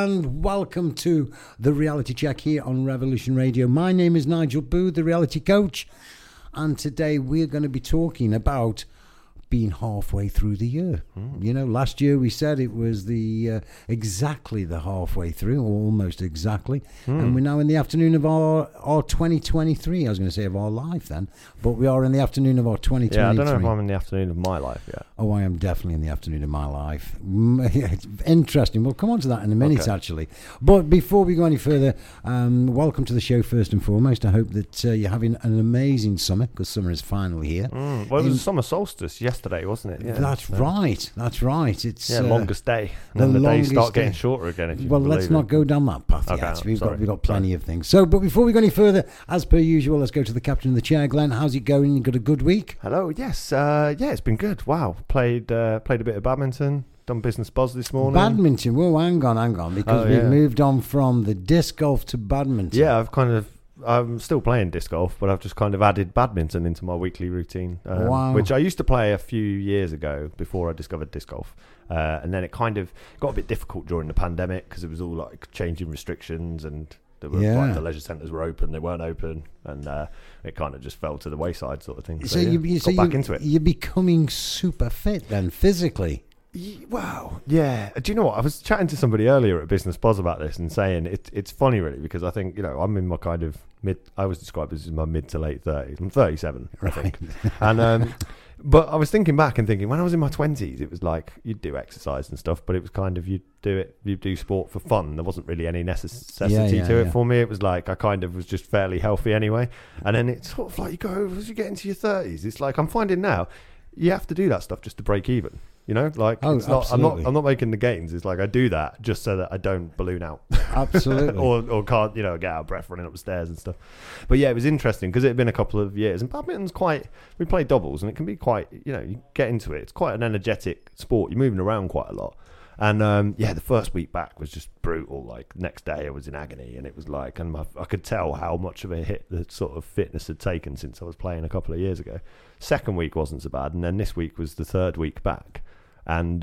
and welcome to the Reality Check here on Revolution Radio. My name is Nigel Booth, the Reality Coach, and today we're going to be talking about being halfway through the year. You know, last year we said it was exactly the halfway through, or almost exactly, and we're now in the afternoon of our 2023. I was going to say of our life then, but we are in the afternoon of our 2023. Yeah, I don't know if I'm in the afternoon of my life yet. Oh, I am definitely in the afternoon of my life. It's interesting. We'll come on to that in a minute, actually. But before we go any further, welcome to the show first and foremost. I hope that you're having an amazing summer, because summer is finally here. Well, it was summer solstice yesterday, wasn't it? Yeah, That's right. It's longest day. And then the days start getting shorter again. Well, let's not go down that path yet. We've got plenty of things. So, but before we go any further, as per usual, let's go to the captain of the chair. Glenn, how's it going? You got a good week? Hello. Yes. It's been good. Wow. Played a bit of badminton. Done business buzz this morning. Badminton. Well, hang on, because we've moved on from the disc golf to badminton. Yeah, I'm still playing disc golf, but I've just kind of added badminton into my weekly routine, which I used to play a few years ago before I discovered disc golf. And then it kind of got a bit difficult during the pandemic because it was all like changing restrictions and the leisure centres were open, they weren't open, and it kind of just fell to the wayside sort of thing. So got back into it. You're becoming super fit then, physically. Wow. Yeah. Do you know what? I was chatting to somebody earlier at Business Buzz about this and saying it's funny really, because I think, I'm in my kind of I always describe this as my mid to late 30s. I'm 37, I think. And but I was thinking back and thinking when I was in my 20s, it was like you'd do exercise and stuff, but it was kind of you do sport for fun. There wasn't really any necessity to it for me. It was like I kind of was just fairly healthy anyway. And then it's sort of like you go as you get into your 30s, it's like I'm finding now you have to do that stuff just to break even. It's not, I'm not making the gains. It's like I do that just so that I don't balloon out. Absolutely. or can't, get out of breath running up the stairs and stuff. But yeah, it was interesting because it had been a couple of years, and badminton's we play doubles and it can be quite, you get into it. It's quite an energetic sport. You're moving around quite a lot. And the first week back was just brutal. Like next day I was in agony, and it was like, and I could tell how much of a hit the sort of fitness had taken since I was playing a couple of years ago. Second week wasn't so bad, and then this week was the third week back. And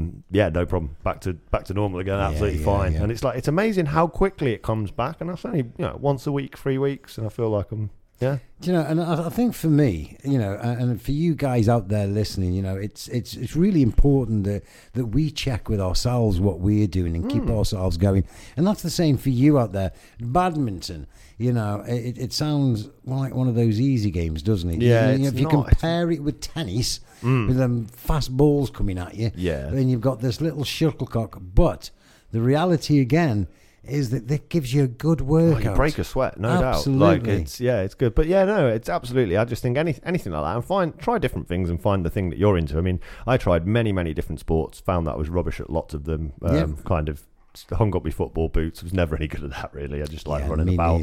no problem, back to normal again, absolutely fine. And it's like it's amazing how quickly it comes back, and that's only once a week, 3 weeks, and I feel like I'm and I think for me, and for you guys out there listening, it's really important that we check with ourselves what we're doing and keep ourselves going, and that's the same for you out there. Badminton, it sounds like one of those easy games, doesn't it? Yeah, if you compare it with tennis, with them fast balls coming at you, then you've got this little shuttlecock. But the reality again is that gives you a good workout. You break a sweat, no absolutely. Doubt. Like it's good. But it's absolutely. I just think anything like that, and try different things and find the thing that you're into. I mean, I tried many different sports, found that I was rubbish at lots of them. Kind of hung up my football boots, was never any good at that really. I just like running about.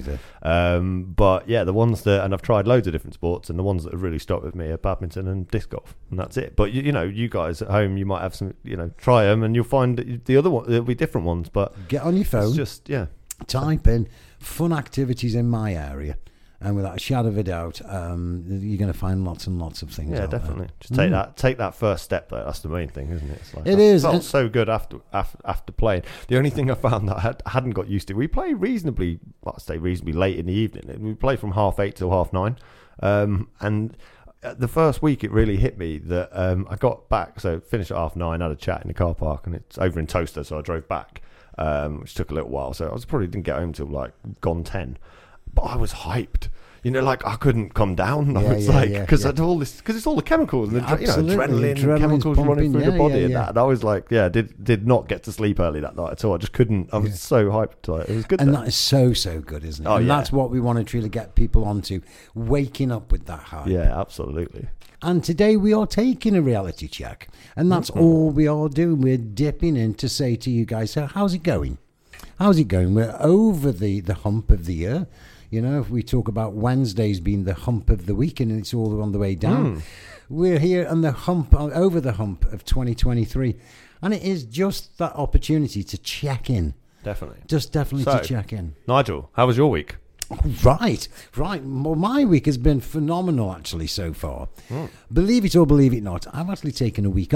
But the ones that, and I've tried loads of different sports, and the ones that have really stuck with me are badminton and disc golf, and that's it. But you guys at home, you might have some, try them, and you'll find that the other one, there'll be different ones. But get on your phone, just type in fun activities in my area, and without a shadow of a doubt, you're going to find lots and lots of things. Yeah, out definitely. there. Just take that first step there. That's the main thing, isn't it? It's like, it is. I felt so good after playing. The only thing I found that I hadn't got used to, we play reasonably late in the evening. We play from 8:30 till 9:30. And the first week it really hit me that I got back, so finished at 9:30, had a chat in the car park, and it's over in Toaster, so I drove back, which took a little while. So I probably didn't get home till like gone 10. But I was hyped. I couldn't come down. Because I had all this, because it's all the chemicals and the adrenaline and chemicals running through the body and that. And I was like, did not get to sleep early that night at all. I just couldn't. I was so hyped. It was good. And that is so good, isn't it? That's what we want to truly get people onto, waking up with that hype. Yeah, absolutely. And today we are taking a reality check, and that's all we are doing. We're dipping in to say to you guys, so how's it going? We're over the hump of the year. If we talk about Wednesdays being the hump of the week and it's all on the way down, we're here on the hump, over the hump of 2023. And it is just that opportunity to check in. Definitely. To check in. Nigel, how was your week? Right. Well, my week has been phenomenal, actually, so far. Believe it or believe it not, I've actually taken a week off.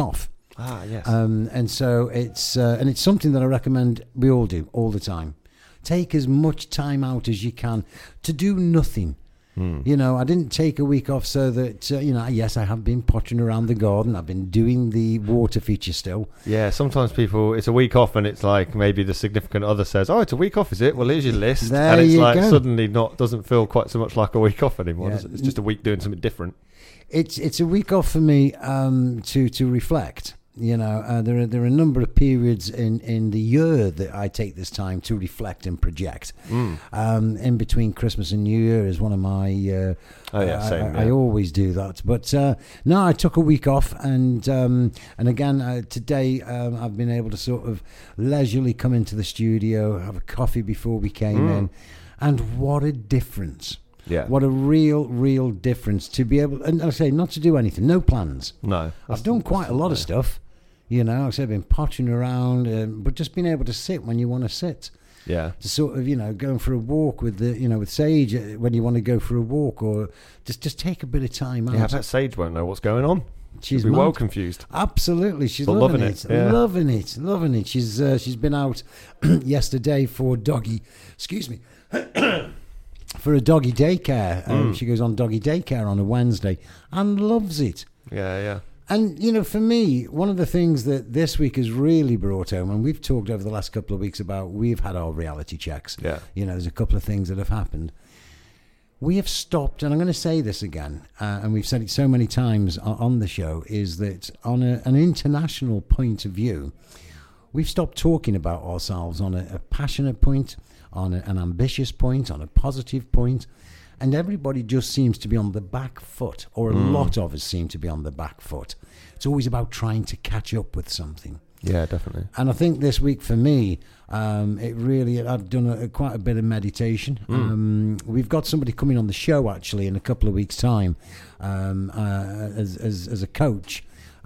Yes. And so it's something that I recommend we all do all the time. Take as much time out as you can to do nothing. You know, I didn't take a week off so that, yes, I have been pottering around the garden. I've been doing the water feature still. Yeah, sometimes people, it's a week off and it's like maybe the significant other says, oh, it's a week off, is it? Well, here's your list. There and it's you like go. suddenly doesn't feel quite so much like a week off anymore. Yeah. Does it? It's just a week doing something different. It's a week off for me to reflect. You know, there are a number of periods in the year that I take this time to reflect and project. In between Christmas and New Year is one of my. Same. I always do that, but no, I took a week off, and again today I've been able to sort of leisurely come into the studio, have a coffee before we came in, and what a difference! Yeah. What a real difference to be able, and I say not to do anything, no plans. No. I've done quite a lot of stuff, you know. I've been pottering around, but just being able to sit when you want to sit. Yeah. To sort of, going for a walk with with Sage when you want to go for a walk, or just take a bit of time out. Yeah, I bet Sage won't know what's going on. She's She'll be mad. well confused. Absolutely, she's But loving loving it. it, yeah. Loving it. She's been out yesterday for doggy. Excuse me. For a doggy daycare. She goes on doggy daycare on a Wednesday and loves it. Yeah. And, for me, one of the things that this week has really brought home, and we've talked over the last couple of weeks about, we've had our reality checks. Yeah. There's a couple of things that have happened. We have stopped, and I'm going to say this again, and we've said it so many times on the show, is that on an international point of view, we've stopped talking about ourselves on a passionate point, on an ambitious point, on a positive point, and everybody just seems to be on the back foot, or a lot of us seem to be on the back foot. It's always about trying to catch up with something. Yeah, definitely. And I think this week for me, I've done quite a bit of meditation. We've got somebody coming on the show actually in a couple of weeks' time as a coach.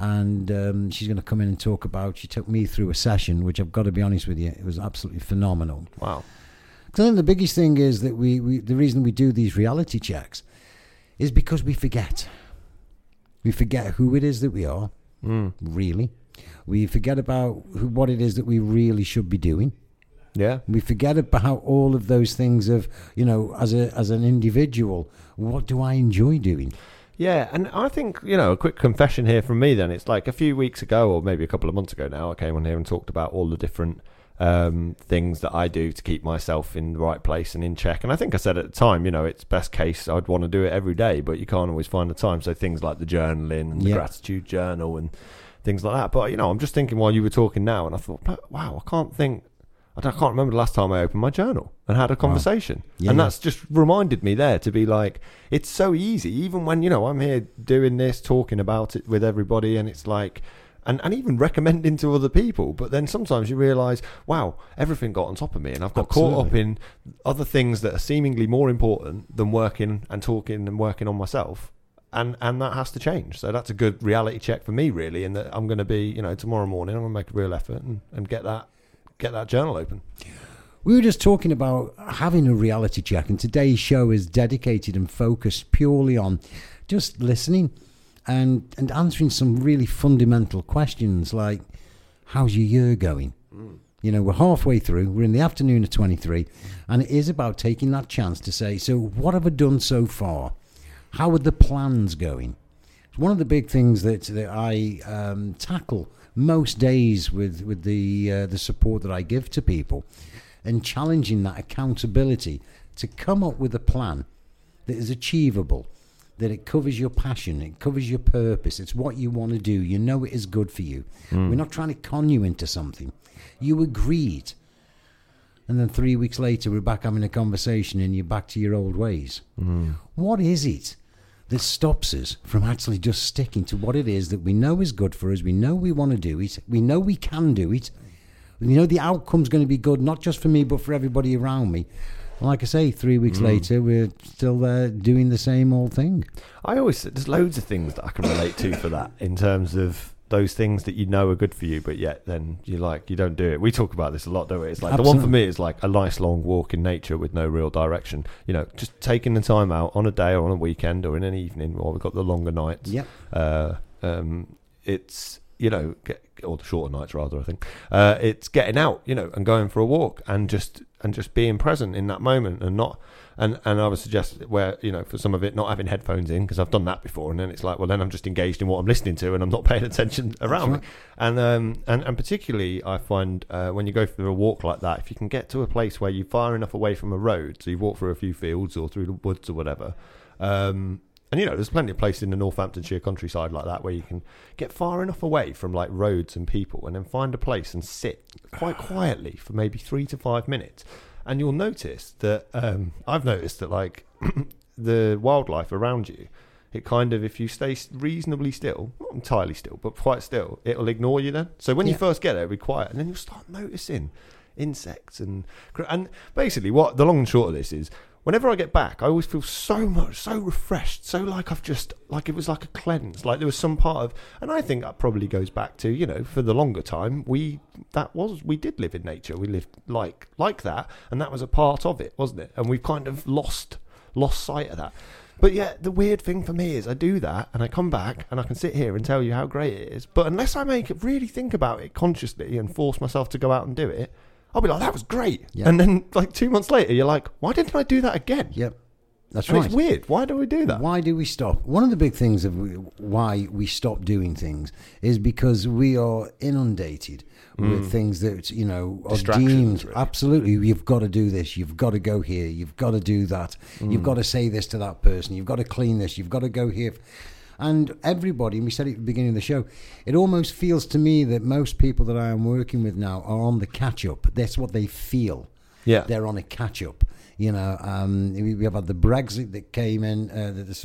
And she's going to come in and talk about, she took me through a session, which I've got to be honest with you, it was absolutely phenomenal. Wow. I think the biggest thing is that the reason we do these reality checks is because we forget. We forget who it is that we are, really. We forget about what it is that we really should be doing. Yeah. We forget about all of those things of, as an individual, what do I enjoy doing? Yeah, and I think, a quick confession here from me then. It's like a few weeks ago, or maybe a couple of months ago now, I came on here and talked about all the different things that I do to keep myself in the right place and in check. And I think I said at the time, it's best case I'd want to do it every day, but you can't always find the time. So things like the journaling and the gratitude journal and things like that. But, I'm just thinking while you were talking now, and I thought, wow, I can't remember the last time I opened my journal and had a conversation. Wow. Yeah, and that's just reminded me there to be like, it's so easy, even when, I'm here doing this, talking about it with everybody, and it's like, and even recommending to other people. But then sometimes you realise, wow, everything got on top of me, and I've got caught up in other things that are seemingly more important than working and talking and working on myself. And that has to change. So that's a good reality check for me, really, in that I'm going to be, tomorrow morning, I'm going to make a real effort and get that journal open. We were just talking about having a reality check, and today's show is dedicated and focused purely on just listening and answering some really fundamental questions like, how's your year going? We're halfway through, we're in the afternoon of 23, and it is about taking that chance to say, so what have I done so far? How are the plans going? It's one of the big things that I tackle most days with the support that I give to people, and challenging that accountability to come up with a plan that is achievable, that it covers your passion, it covers your purpose, it's what you want to do, it is good for you. We're not trying to con you into something. You agreed. And then 3 weeks later, we're back having a conversation and you're back to your old ways. What is it that stops us from actually just sticking to what it is that we know is good for us? We know we want to do it. We know we can do it. We know the outcome's going to be good, not just for me, but for everybody around me. And like I say, 3 weeks later, we're still there doing the same old thing. There's loads of things that I can relate to for that, in terms of those things that are good for you, but yet then you don't do it. We talk about this a lot, don't we? It's like Absolutely. The one for me is like a nice long walk in nature with no real direction. Just taking the time out on a day or on a weekend or in an evening while we've got the longer nights. Yep. or the shorter nights rather, I think, it's getting out, and going for a walk and just being present in that moment and not. And I would suggest where, for some of it, not having headphones in, because I've done that before, and then it's like, well, then I'm just engaged in what I'm listening to and I'm not paying attention around me. And particularly I find when you go for a walk like that, if you can get to a place where you're far enough away from a road, so you walk through a few fields or through the woods or whatever, and there's plenty of places in the Northamptonshire countryside like that where you can get far enough away from like roads and people and then find a place and sit quite quietly for maybe 3 to 5 minutes. And you'll notice that I've noticed that like the wildlife around you, it kind of, if you stay reasonably still, not entirely still, but quite still, it'll ignore you then. So when you first get there, it'll be quiet, and then you'll start noticing insects and basically what the long and short of this is. Whenever I get back, I always feel so refreshed, so like I've just, like it was like a cleanse, like there was some part of, and I think that probably goes back to, for the longer time, we did live in nature, we lived like that, and that was a part of it, wasn't it? And we've kind of lost sight of that. But yeah, the weird thing for me is I do that, and I come back, and I can sit here and tell you how great it is, but unless I really think about it consciously and force myself to go out and do it, I'll be like, that was great. Yep. And then like 2 months later, you're like, why didn't I do that again? Yep. That's and right. It's weird. Why do we do that? Why do we stop? One of the big things of why we stop doing things is because we are inundated with things that, are deemed, really. Absolutely, you've got to do this, you've got to go here, you've got to do that, you've got to say this to that person, you've got to clean this, you've got to go here. And everybody, and we said it at the beginning of the show, it almost feels to me that most people that I am working with now are on the catch-up. That's what they feel. Yeah. They're on a catch-up. We have had the Brexit that came in, the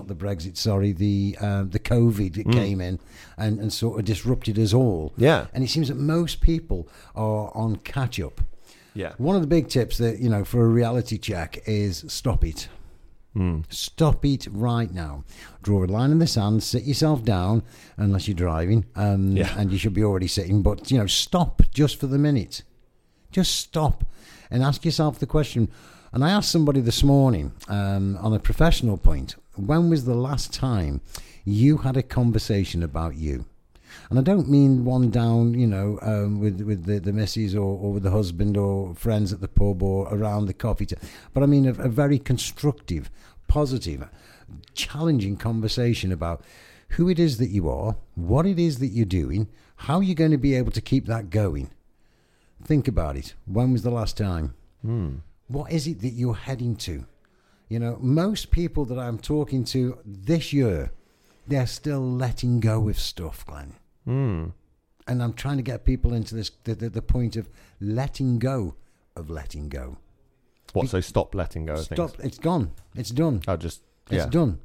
COVID that came in and sort of disrupted us all. Yeah. And it seems that most people are on catch-up. Yeah. One of the big tips that, for a reality check is stop it. Stop it right now. Draw a line in the sand, sit yourself down, unless you're driving, and you should be already sitting, but, stop just for the minute. Just stop and ask yourself the question. And I asked somebody this morning, on a professional point, when was the last time you had a conversation about you? And I don't mean one down, with the missus or with the husband or friends at the pub or around the coffee table. But I mean a very constructive, positive, challenging conversation about who it is that you are, what it is that you're doing, how you're going to be able to keep that going. Think about it. When was the last time? What is it that you're heading to? Most people that I'm talking to this year, they're still letting go of stuff, Glenn. And I'm trying to get people into this the point of letting go of letting go. What? So stop letting go of things? Stop. It's gone. It's done. It's done.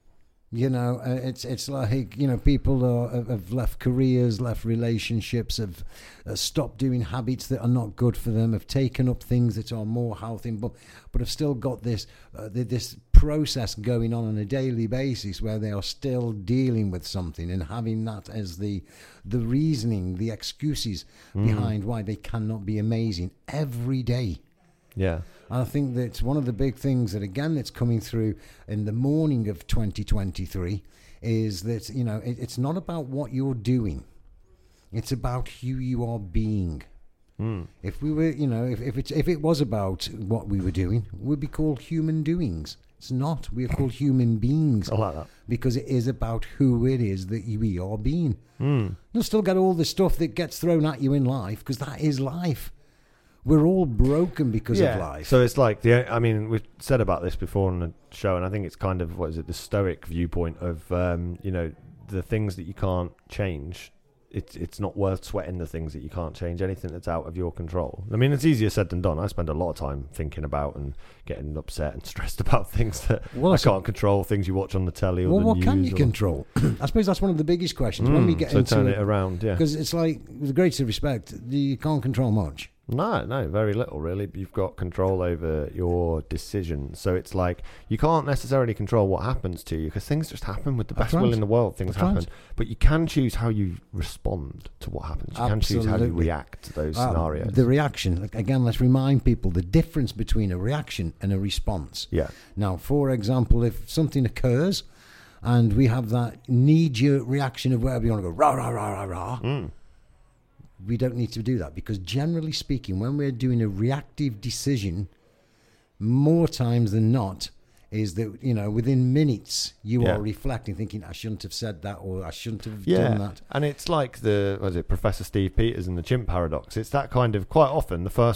It's like, people have left careers, left relationships, have stopped doing habits that are not good for them, have taken up things that are more healthy, but have still got this process going on a daily basis where they are still dealing with something and having that as the reasoning, the excuses behind why they cannot be amazing every day. Yeah. And I think that's one of the big things that, again, that's coming through in the morning of 2023 is that, it's not about what you're doing. It's about who you are being. If we were, if it was about what we were doing, we'd be called human doings. It's not. We're called human beings. I like that. Because it is about who it is that we are being. You'll still get all the stuff that gets thrown at you in life, because that is life. We're all broken because of life. So it's like, we've said about this before on the show, and I think it's kind of, the Stoic viewpoint of, the things that you can't change. It's not worth sweating the things that you can't change, anything that's out of your control. I mean, it's easier said than done. I spend a lot of time thinking about and getting upset and stressed about things that I can't control, things you watch on the telly or the news. What can you control? I suppose that's one of the biggest questions. When we get into turn it around, yeah. Because it's like, with the greatest respect, you can't control much. No, very little really. You've got control over your decisions. So it's like you can't necessarily control what happens to you, because things just happen with the best will in the world. Things happen. But you can choose how you respond to what happens. You can choose how you react to those scenarios. The reaction, again, let's remind people the difference between a reaction and a response. Yeah. Now, for example, if something occurs and we have that knee-jerk reaction of wherever you want to go, rah, rah, rah, rah, rah. We don't need to do that, because generally speaking, when we're doing a reactive decision, more times than not, is that, you know, within minutes you are reflecting, thinking, I shouldn't have said that, or I shouldn't have done that. And it's like Professor Steve Peters and the chimp paradox. It's that kind of, quite often the first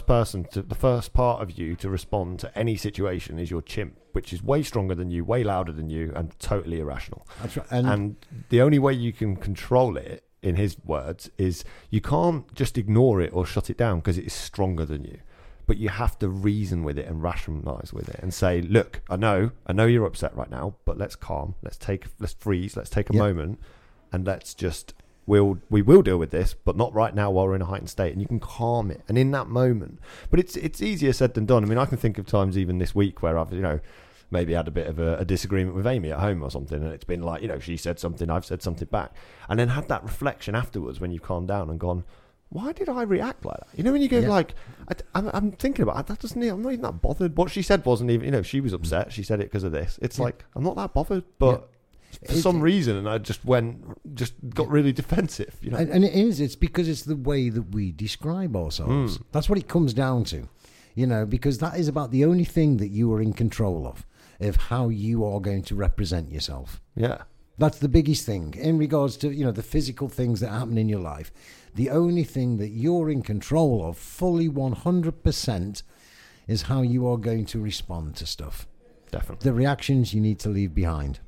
part of you to respond to any situation is your chimp, which is way stronger than you, way louder than you, and totally irrational. That's right. And the only way you can control it, in his words, is you can't just ignore it or shut it down because it is stronger than you. But you have to reason with it and rationalise with it and say, look, I know you're upset right now, but let's calm, let's freeze, let's take a moment, and let's just, we will deal with this, but not right now while we're in a heightened state. And you can calm it. And in that moment, but it's easier said than done. I mean, I can think of times even this week where I've, you know, maybe had a bit of a disagreement with Amy at home or something, and it's been like, you know, she said something, I've said something back, and then had that reflection afterwards when you've calmed down and gone, why did I react like that? You know, when you go like, I'm thinking about it, that doesn't. I'm not even that bothered. What she said wasn't even. You know, she was upset. She said it because of this. It's like, I'm not that bothered, but for some reason, and I just got really defensive. You know, and it is. It's because it's the way that we describe ourselves. That's what it comes down to. You know, because that is about the only thing that you are in control of how you are going to represent yourself. Yeah. That's the biggest thing in regards to, you know, the physical things that happen in your life. The only thing that you're in control of fully 100% is how you are going to respond to stuff. Definitely. The reactions you need to leave behind.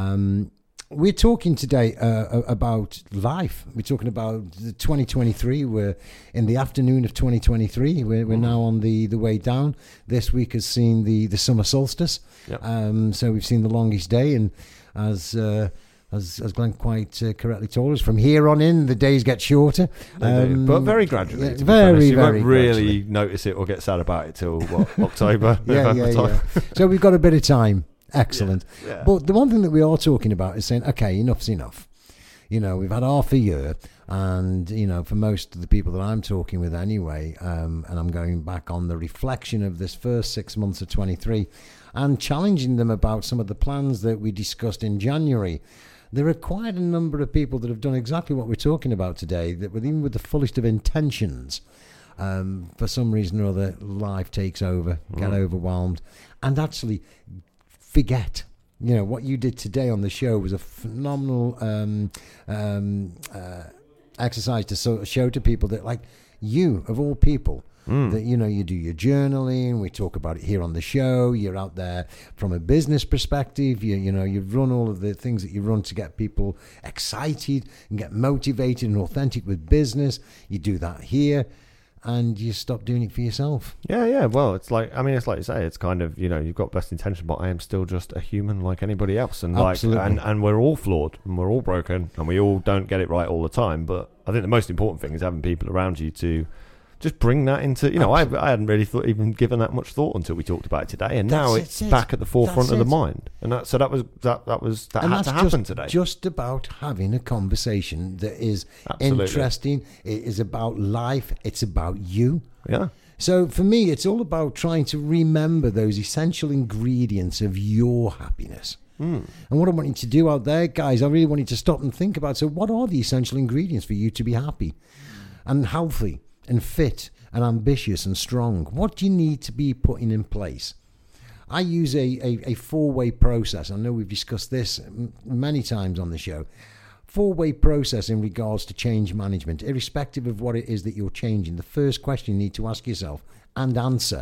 We're talking today about life. We're talking about 2023. We're in the afternoon of 2023. We're now on the way down. This week has seen the summer solstice. Yep. So we've seen the longest day, and as Glenn quite correctly told us, from here on in, the days get shorter. But very gradually. Very, you very won't really gradually notice it or get sad about it till, October, yeah. time. So we've got a bit of time. Excellent. Yeah. But the one thing that we are talking about is saying, okay, enough's enough. You know, we've had half a year, and, you know, for most of the people that I'm talking with anyway, and I'm going back on the reflection of this first 6 months of 23 and challenging them about some of the plans that we discussed in January. There are quite a number of people that have done exactly what we're talking about today, that even with the fullest of intentions, for some reason or other, life takes over, get overwhelmed, and actually forget. You know, what you did today on the show was a phenomenal exercise to sort of show to people that, like, you, of all people, that, you know, you do your journaling, we talk about it here on the show, you're out there from a business perspective, you know, you've run all of the things that you run to get people excited and get motivated and authentic with business. You do that here, and you stop doing it for yourself. Yeah. Well, it's like you say, it's kind of, you know, you've got best intention, but I am still just a human like anybody else, and Absolutely. and we're all flawed, and we're all broken, and we all don't get it right all the time. But I think the most important thing is having people around you to just bring that into, you know, I hadn't really even given that much thought until we talked about it today, and now it's back at the forefront of the mind, and that had to happen today. Just about having a conversation that is interesting. It is about life. It's about you. Yeah. So for me, it's all about trying to remember those essential ingredients of your happiness. And what I want you to do out there, guys, I really want you to stop and think about, so what are the essential ingredients for you to be happy and healthy and fit and ambitious and strong? What do you need to be putting in place? I use a four-way process. I know we've discussed this many times on the show. Four-way process in regards to change management, irrespective of what it is that you're changing. The first question you need to ask yourself and answer,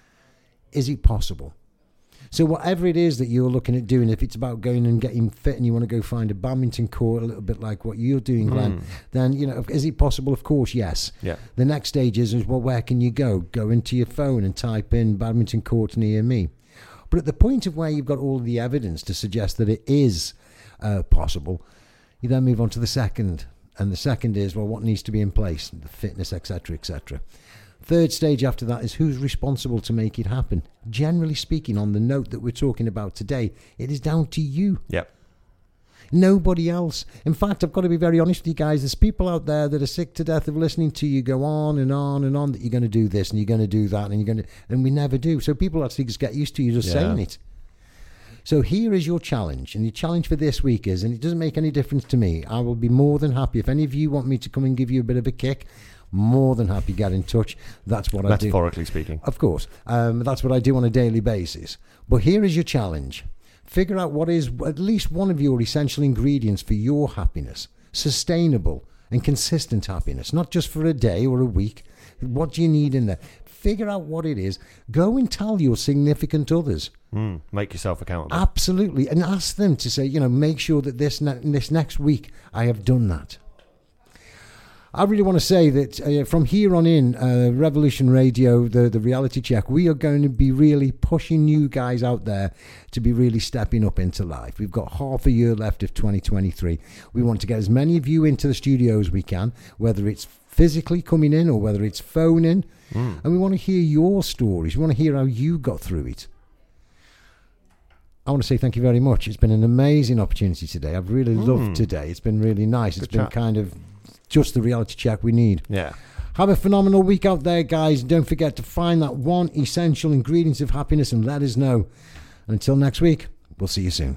is it possible? So whatever it is that you're looking at doing, if it's about going and getting fit and you want to go find a badminton court, a little bit like what you're doing, Glenn, then, you know, is it possible? Of course, yes. Yeah. The next stage is, well, where can you go? Go into your phone and type in badminton court near me. But at the point of where you've got all the evidence to suggest that it is possible, you then move on to the second. And the second is, well, what needs to be in place? The fitness, etc., etc. Third stage after that is, who's responsible to make it happen? Generally speaking, on the note that we're talking about today, it is down to you. Yep. Nobody else. In fact, I've got to be very honest with you guys. There's people out there that are sick to death of listening to you go on and on and on that you're going to do this and you're going to do that and we never do. So people actually just get used to you just saying it. So here is your challenge. And your challenge for this week is, and it doesn't make any difference to me, I will be more than happy. If any of you want me to come and give you a bit of a kick, more than happy, get in touch. That's what I do. Metaphorically speaking. Of course. That's what I do on a daily basis. But here is your challenge. Figure out what is at least one of your essential ingredients for your happiness. Sustainable and consistent happiness. Not just for a day or a week. What do you need in there? Figure out what it is. Go and tell your significant others. Make yourself accountable. Absolutely. And ask them to say, make sure that this next week I have done that. I really want to say that from here on in, Revolution Radio, the reality check, we are going to be really pushing you guys out there to be really stepping up into life. We've got half a year left of 2023. We want to get as many of you into the studio as we can, whether it's physically coming in or whether it's phoning. And we want to hear your stories. We want to hear how you got through it. I want to say thank you very much. It's been an amazing opportunity today. I've really loved today. It's been really nice. It's been kind of just the reality check we need. Yeah. Have a phenomenal week out there, guys. Don't forget to find that one essential ingredient of happiness and let us know. And until next week, we'll see you soon.